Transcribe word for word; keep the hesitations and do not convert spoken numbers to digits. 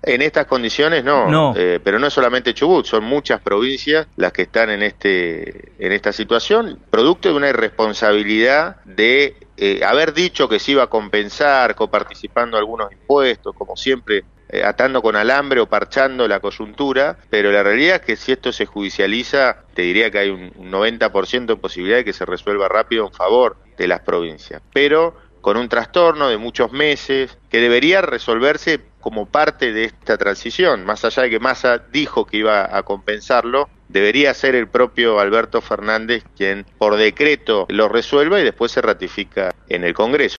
En estas condiciones no, no. Eh, pero no es solamente Chubut, son muchas provincias las que están en este en esta situación, producto de una irresponsabilidad de eh, haber dicho que se iba a compensar, coparticipando algunos impuestos, como siempre, eh, atando con alambre o parchando la coyuntura, pero la realidad es que si esto se judicializa, te diría que hay un, un noventa por ciento de posibilidad de que se resuelva rápido en favor de las provincias, pero con un trastorno de muchos meses, que debería resolverse como parte de esta transición, más allá de que Massa dijo que iba a compensarlo, debería ser el propio Alberto Fernández quien por decreto lo resuelva y después se ratifica en el Congreso.